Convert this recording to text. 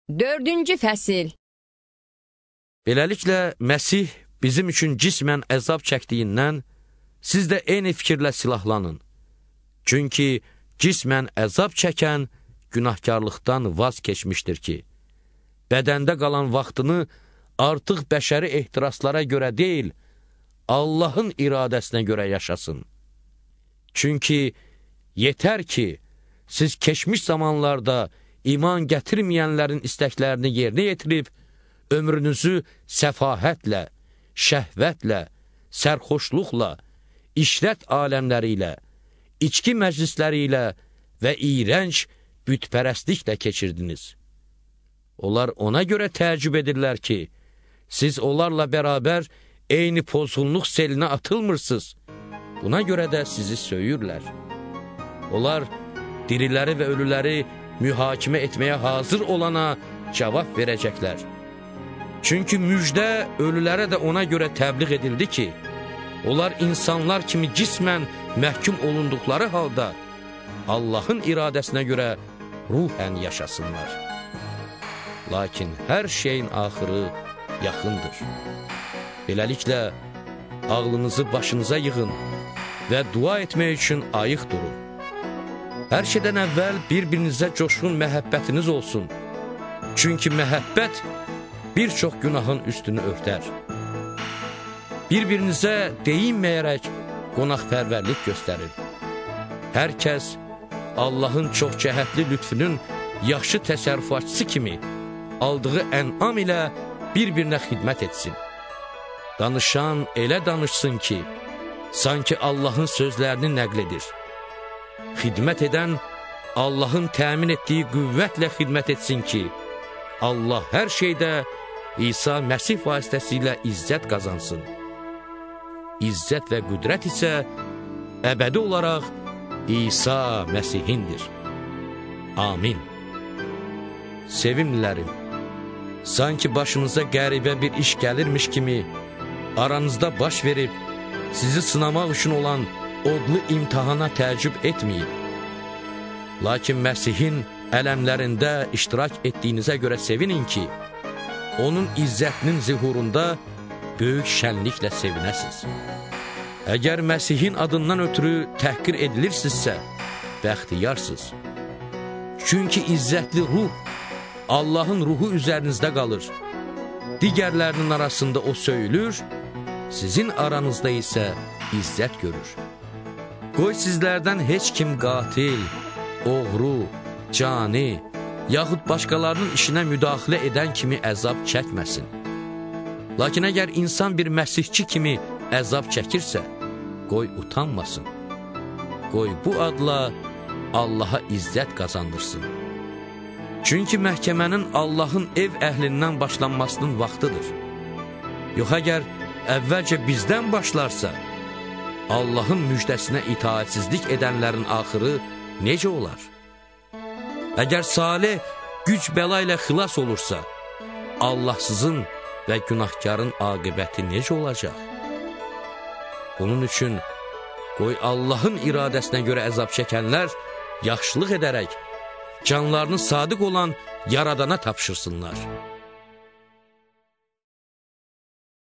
4-cü fəsil. Beləliklə, Məsih bizim üçün cismən əzab çəkdiyindən, siz də eyni fikirlə silahlanın. Çünki cismən əzab çəkən günahkarlıqdan vaz keçmişdir ki, bədəndə qalan vaxtını artıq bəşəri ehtiraslara görə deyil, Allahın iradəsinə görə yaşasın. Çünki yetər ki, siz keçmiş zamanlarda iman gətirməyənlərin istəklərini yerinə yetirib, ömrünüzü səfahətlə, şəhvətlə, sərxoşluqla, işrət aləmləri ilə, içki məclisləri ilə və iyrənc bütpərəstliklə keçirdiniz. Onlar ona görə təəccüb edirlər ki, siz onlarla bərabər eyni pozğunluq selinə atılmırsınız. Buna görə də sizi söyürlər. Onlar diriləri və ölüləri mühakimə etməyə hazır olana cavab verəcəklər. Çünki müjdə ölülərə də ona görə təbliğ edildi ki, onlar insanlar kimi cismən məhkum olunduqları halda Allahın iradəsinə görə ruhən yaşasınlar. Lakin hər şeyin axırı yaxındır. Beləliklə, ağlınızı başınıza yığın və dua etmək üçün ayıq durun. Hər şeydən əvvəl bir-birinizə coşqun məhəbbətiniz olsun. Çünki məhəbbət bir çox günahın üstünü örtər. Bir-birinizə deyinməyərək qonaqpərvərlik göstərin. Hər kəs Allahın çox cəhətli lütfünün yaxşı təsərrüfatçısı kimi aldığı ənam ilə bir-birinə xidmət etsin. Danışan elə danışsın ki, sanki Allahın sözlərini nəql edir. Xidmət edən Allahın təmin etdiyi qüvvətlə xidmət etsin ki, Allah hər şeydə İsa Məsih vasitəsilə izzət qazansın. İzzət və qüdrət isə əbədi olaraq İsa Məsihindir. Amin. Sevimlilərim, sanki başınıza qəribə bir iş gəlirmiş kimi aranızda baş verib, sizi sınamaq üçün olan odlu imtihana təəccüb etməyin. Lakin Məsihin ələmlərində iştirak etdiyinizə görə sevinin ki, onun izzətinin zihurunda böyük şənliklə sevinəsiz. Əgər Məsihin adından ötürü təhqir edilirsinizsə, bəxtiyarsınız. Çünki izzətli ruh Allahın ruhu üzərinizdə qalır. Digərlərinin arasında o söyülür, sizin aranızda isə izzət görür. Qoy sizlərdən heç kim qatil, oğru, cani, yaxud başqalarının işinə müdaxilə edən kimi əzab çəkməsin. Lakin əgər insan bir məsihçi kimi əzab çəkirsə, qoy utanmasın. Qoy bu adla Allaha izzət qazandırsın. Çünki məhkəmənin Allahın ev əhlindən başlanmasının vaxtıdır. Yox, əgər əvvəlcə bizdən başlarsa, Allahın müjdəsinə itaətsizlik edənlərin axırı necə olar? Əgər Salih güc-bəla ilə xilas olursa, Allahsızın və günahkarın aqibəti necə olacaq? Bunun üçün, qoy Allahın iradəsinə görə əzab çəkənlər yaxşılıq edərək, canlarını sadiq olan Yaradana tapşırsınlar.